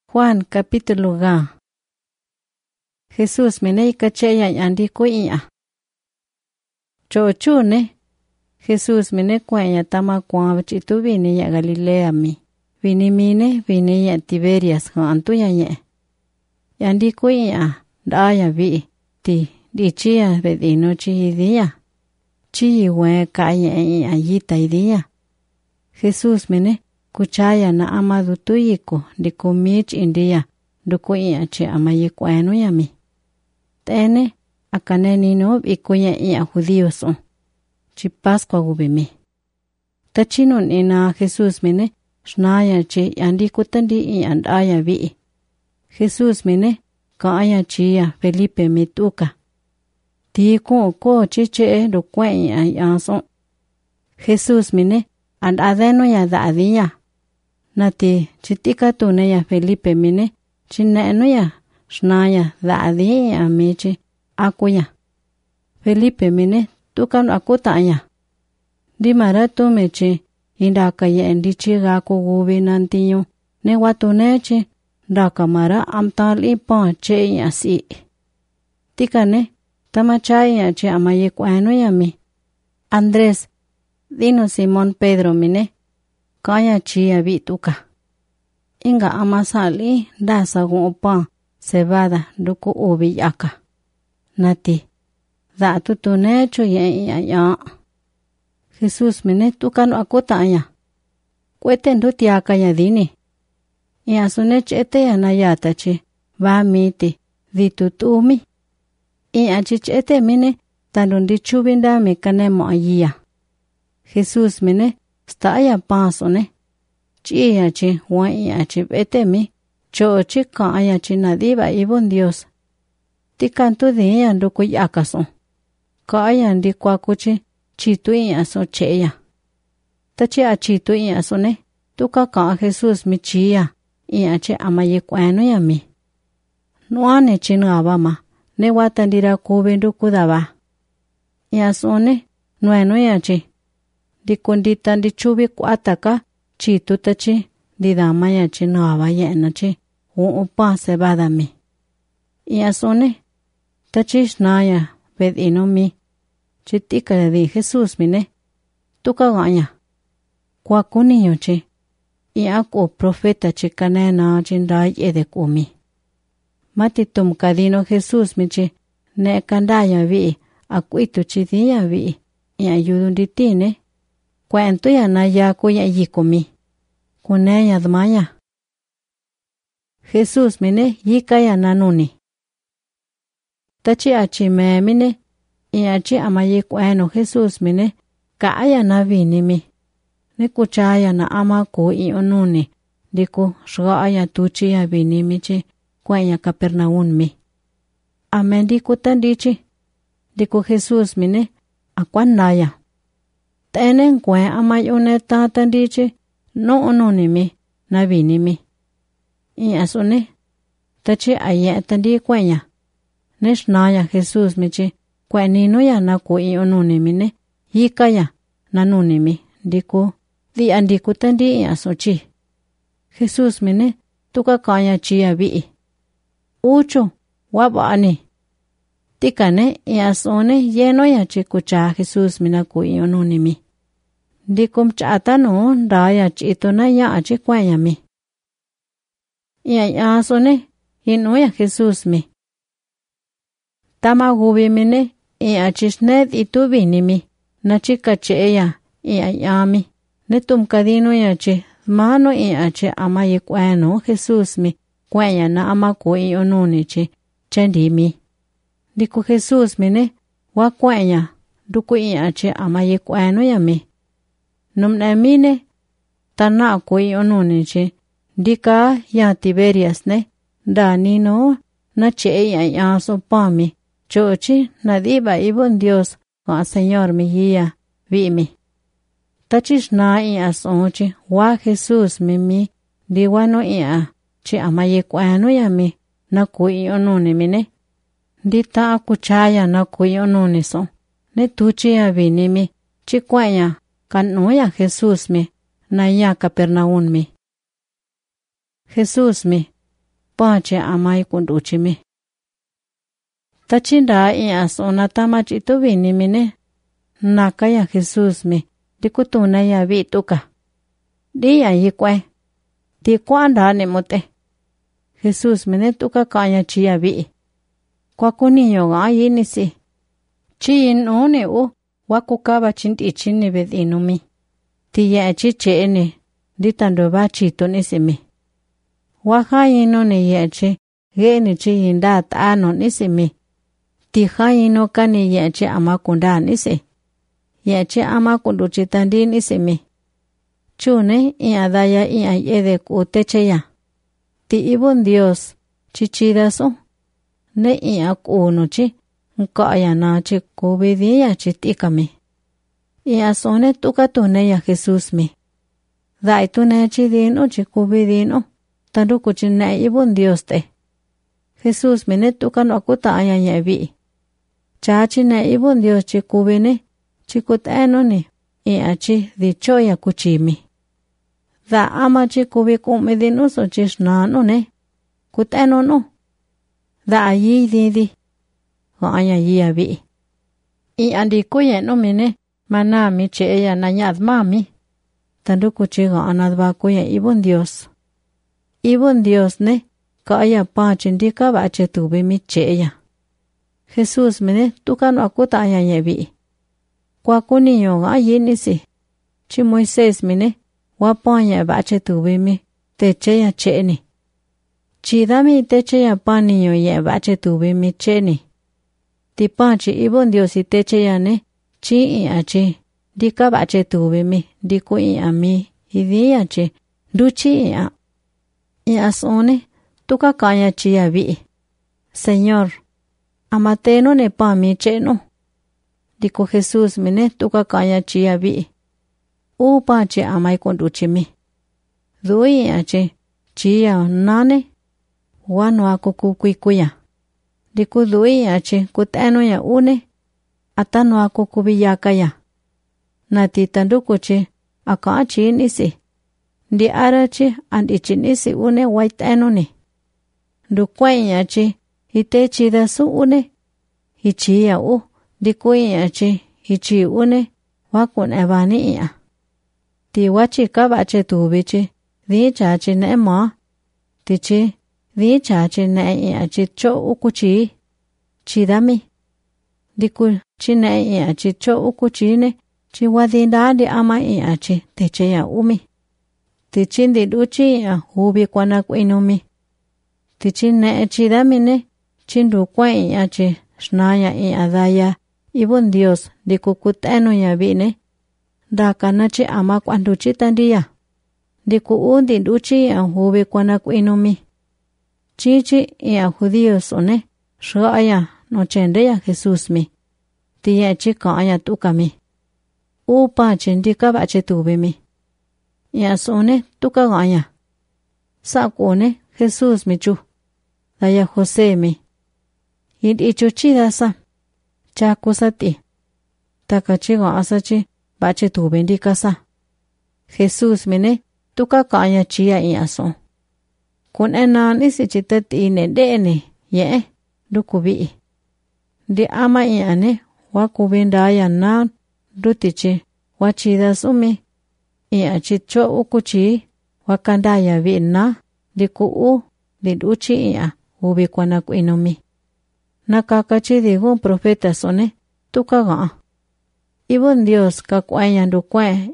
Juan capítulo ga. Jesús mene kacheya yandi kuiya. Chochune. Jesús mene kwanya tama kwa chitu vini ya Galilea mi. Vini mine vini ya Tiberias hantu ya ye. Yandi kuiya daya vi ti di chia vedino chi dia. Chi we kaya ya yita dia. Jesús mene kuchaya na amadu tuyiko di kumich india dukuya che amayi kwenu yami. Tene akane nino ikuya iya judíos o. Chi Pascua gubimi. Tachino ina Jesús mene shnaya che yandi kutandi iya andaya vi. Jesús mene kaya chia Felipe mituka. Ti ko chiche do kwenya yaso. Jesús mene and adeno ya dadia. Nati chitika tune ya Felipe mine chineno ya shnaya dadia michi akuya. Felipe mine tukan akutaya. Di maratu mechi indaka ya endichi gaku gubi nantiyo ne watunechi daka mara amtal ipa che yasi. Tikane tamachaya che amaye kwano yami. Andrés dino Simón Pedro mine kaya chia bituka. Inga amasali dasa gupa cebada duku ubi yaka. Nati da tutunecho ya. Jesús mine tukan akutaya. Kwete ndutiaka ya dini. Ya sunechete ya nayatachi va miti ditutumi. Ya chichete mine tanundi chubinda mekanemo ayia. Jesús mine staya paso ne. Chia chi waya chi betemi. Cho chi kaya chi nadiva ibon Dios. Tikantu diya nduku yakaso. Kaya ndi kwakuchi chitu iyaso cheya. Tachi a chitu iyaso ne. Tuka ka Jesús mi chia. Iya chi amaye kwano yami. Nuane chinaba ma. Ne watandira kube nduku daba. Iyaso ne. Nueno ya chi. Di kondita di chubi kuataka chitu tachi di dama ya chi nuava yena chi upa cebada mi. Iasone tachi shnaya vedino mi. Chitika di Jesús mine. Tuka ganya. Kwa kuniyo chi. Iaku profeta chikane na chinday edeku mi. Matitum kadino Jesús mi chi. Ne kandaya vi. Akuitu chidiya vi. Ia yudunditine. Cuento ya na ya kuya yikomi. Kune ya dmaya. Jesús mine yika ya nanuni. Tachi achi me mine. I achi amaye kweno Jesús mine. Kaya na vini mi. Ne kuchaya na ama ku I onuni. Diku shgaya tuchi ya vini mi chi. Kwenya Capernaum mi. Amen diku tandichi. Diku Jesús mine. Akwanaya. Tenen kwe amayone tatandiche no ononimi na vinimi. I asone tachi aya tandi kwenya. Neshnaya Jesús michi kwenino ya na ku I ononimi ne yikaya nanunimi diku di andiku tandi asochi. Jesús mine tuka kaya chia vi. Ucho wabani. Tikane I asone yeno ya chikucha Jesús mina ku I ononimi. Dikum chata no daya chito na ya achi kwaya mi. Ya asone ino ya Jesús mi. Tama gubi mine achishnet itu vini mi. Na chika cheya ya mi. Netum kadino ya chi mano achi ama ye kwano Jesús mi. Kwaya na ama ku I ononi chi chendi mi. Diku Jesús mine wa kwaya duku achi ama ye kwano ya mi. Numna mine tana ku I ononi chi dika ya Tiberias ne dani no na che ya so pami chochi nadiba ibon Dios wa Señor mi guía vi mi. Tachis na asochi wa Jesús mi diwano chi amaye kwano ya mi na ku I ononi mine. Dita kuchaya na ku I ononi so ne tuchi ya vini mi chi kwaya kanu ya Jesús mi na ya Capernaum mi. Jesús mi pa che amai kunduchimi. Tachinda asona tama chitu vini mine. Nakaya Jesús mi, dikutuna ya vituka. Dia yikwe. Ti kwanda ni mote. Jesús mine tuka kaya chia vi. Kwa kuniyo ga yinisi. Chi inu ni u, wakukaba chinti chini vedinu mi. Ti ya chiche ni, ditando ba chito nisimi. Waka inu ni ya chi, geni chi yinda taano nisimi. Ti ha inu ka ni ya chi amakunda nisi. Ya chi amakundu chitandi nisimi. Chune adaya ayede kutecheya. Ti ibun Dios chichidaso. Ne akuno chi nkaya na chi kubidiya chitikami. Asone tukatune ya Jesús mi. Dai tune chidino chi kubidino. Tanduku chine ibun Dios te. Jesús mi ne tukano akutaya yavi. Chachi ne ibun Dios chi kubine. Chikuteno ni. Chi dichoya kuchimi. Da ama chi kubi kumidino so chishnano ne. Kuteno no. Da ayi didi. Gaya yi avi. Andi kuye no mine. Mana mi cheya na nyad mami. Tanduku chiga anadba kuye ibun Dios. Ibun Dios ne. Kaya pa chindika bache tubi mi cheya. Jesús mine tukano akutaya yevi. Kwa kuniyo ga yinisi. Chi Moisés mine. Wapanya bache tubi mi. Techeya cheni. Chidami techeya paniyo ye bache tubi mi cheni. Tipachi ibun Dios y techeya ne. Chi achi. Dika bache tubi mi. Diku mi. Idi achi. Duchi asone. Tuka kaya chi vi. Señor. Amateno ne pa mi cheno. Diku Jesús mine tuka kaya chi vi. Upache amai konduchimi. Dui achi. Chia nane. Wano ako kukuikuya. Diku dui achi kuteno ya une. Atano ako kubiyakaya. Nati tandukuchi akachi nisi. Di arachi andichi nisi une waiteno ni. Dukwen achi itechi da su une. Hichi ya u. Dikuen achi hichi une. Wakun ebani ya. Ti wachi kabache tubichi. Di chachi ne ma. Tichi. Di chachi ne achi cho ukuchi. Chidami. Diku chine achi cho ukuchi ne. Chi wadinda di ama achi teche ya umi. Tichin di duchi ya hubi kwana kuinumi. Tichin ne chidami ne. Chindu kwen achi shnaya adaya. Ibun Dios di kukuteno ya vine. Daka nachi ama kwanduchi tandiya. Di kuundi duchi ya hubi kwana kuinumi. Chichi ya judíos one. Shaya no chende ya Jesús mi. Tiya chika ya tukami. Upa chindika bache tubi mi. Ya sone tuka gaya. Sakone Jesús mi chu. Daya José mi. Ichu chida sa. Chakusati. Takachiga asachi bache tubi ndika sa. Jesús mi ne tuka kaya chia ya son. Kun nisi chitati ne dene ye dukubi. Di ama ne wakubinda ya na dutichi wachida sumi. Chicho ukuchi wakanda ya vina diku di duchi ubi kwana kuinomi. Nakakachi digun profeta sone tukaga. Ibun Dios kakwaya ndukwe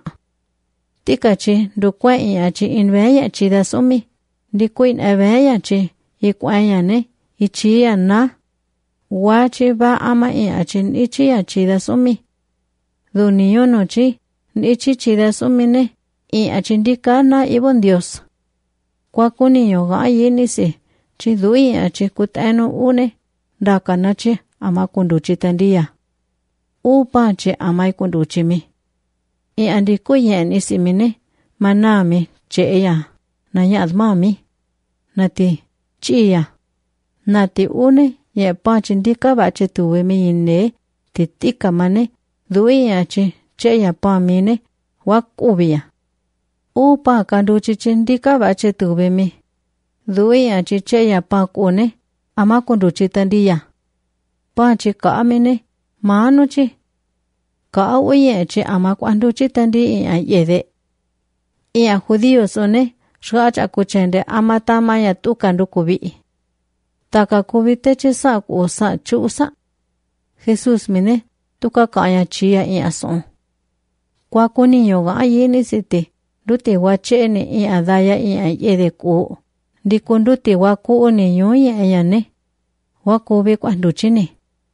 Tikachi ndukwe chi inveya chida sumi. Dikuin eveya chi ikwaya ne ichia na. Wachi ba ama chin ichia chida sumi. Duniyo no chi ichi chida sumi ne. Chindika na ibun Dios. Kwa kuniyo ga yinisi. Chidui chi kuteno une. Daka na chi ama kunduchi tandiya. Upa chi ama kunduchi mi. Andiku yenisi mine. Manami cheya. Na yad mami. Nati chiya. Nati une ye pa chindika bache tuwe mi ine. Titika mane. Dui achi cheya pa mine. Wakubiya. Upa kanduchi chindika bache tuwe mi. Dui a chi che ya pa kone ama kundu chi tandia. Pa chi ka amene manu chi. Ka uye chi ama kwandu chi tandi a yede. Ia judíos one shgacha kuchende ama tama ya tukandu kubi. Taka kubite chi sa ku sa chusa. Jesús mine tuka kaya chia ia son. Kwa kuni yoga ayini siti duti wachene ia daya ia yede ku. Dikunduti waku ni yoye ayane. Wakubi kwandu chini.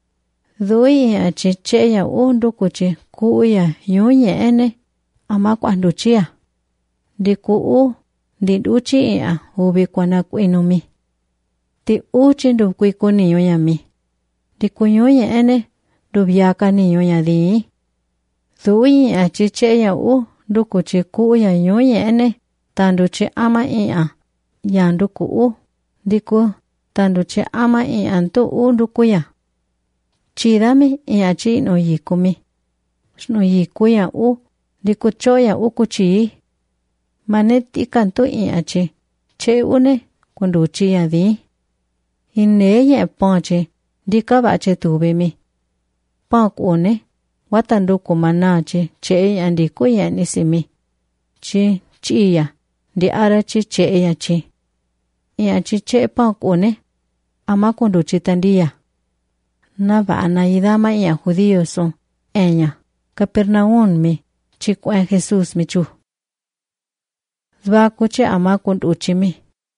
Dui ia chiche ya undu kuchi kuya yoye ene ama kwandu chia. Diku di duchi ia ubi kwana kuinumi. Ti uchi ndu kuikuni yoya mi. Diku yoye ene dubiaka ni yoya di. Dui ia chiche ya dukuchi kuya yoye ene tanduchi ama ia. Yandu ku diku tanduchi ama ia antu undukuya. Chidami ia chi no yikumi. Shno yikuya diku choya kuchi. Maneti kantu ia chi. Che une kunduchi ya di. Ineye ponche dika bache tubimi. Ponk une watandu kumanachi che andiku ya nisimi. Chi chiya di ara chi che ya chi. Ia chi che ponk une ama kunduchi tandia. Na vana idama ia judíos son enya Capernaum mi chikwa Jesús mi chu. Zvakuche ama kunduchi mi.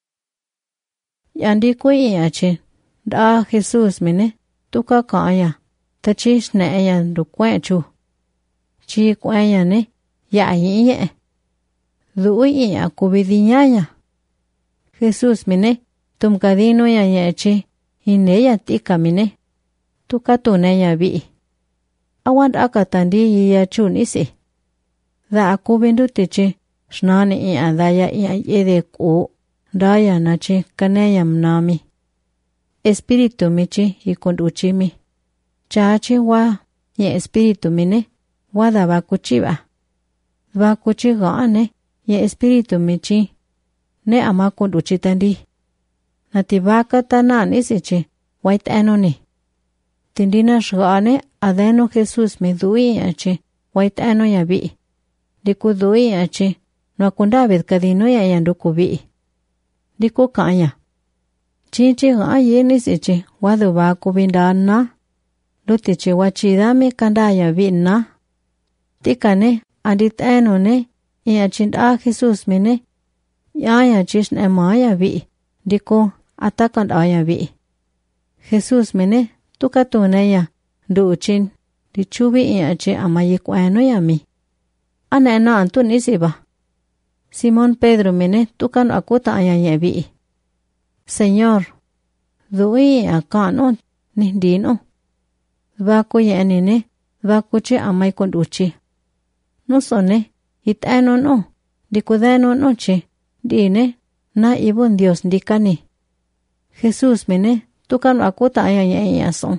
Yandiku ia chi da Jesús mine tuka kaya tachish na aya ndukwe chu. Chi kwaya ne ya iye. Dui ia kubidiñaya. Jesús mine tumkadino ya ye chi ineya tika mine. Tuka tunaya bi. Awand akatandi ya chun isi. Da akubindu tichi shnani ia daya ia yede ku. Daya nachi kanaya mnami. Espiritu michi ikunduchi mi. Chachi wa ye espiritu mine wada bakuchiba. Bakuchi gaane ye espiritu michi ne ama kunduchi tandi. Natibaka tanan isichi wait anoni. Tindina shgaane adeno Jesús mi dui achi wait ano ya bi. Diku dui achi no akundabed kadino ya yanduku bi. Diku kaya. Chichi ga yenis ichi wadu baku bindana. Lutichi wachidami kandaya binna. Tikane adit anone ia chinda Jesús mine. Ya chishn emaya bi. Diku atakandaya bi. Jesús mine tukatunaya duchin dichubi ia chi amayikwano ya mi. Anena antun isiba. Simón Pedro mine tukan akuta aya yebi. Señor, dui akano nindino. Vaku yenine, vakuchi amay kunduchi. Nusone, itano no, dikudeno noche, dine, na ibun Dios dikani. Jesús mine, tukan akuta aya yason.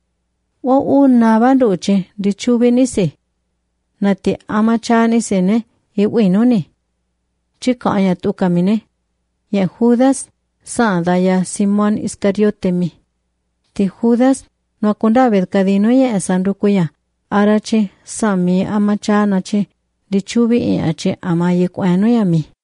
Wo na banduchi, dichubi nisi. Nati amachani sene, iwinuni. Chika aya tukamine. Ya Judas, Sadaya Simón Iscariote mi. Ti Judas no akundabed kadino ya sandukuya. Arachi sami amachanachi dichubi iachi amayikwano ya mi.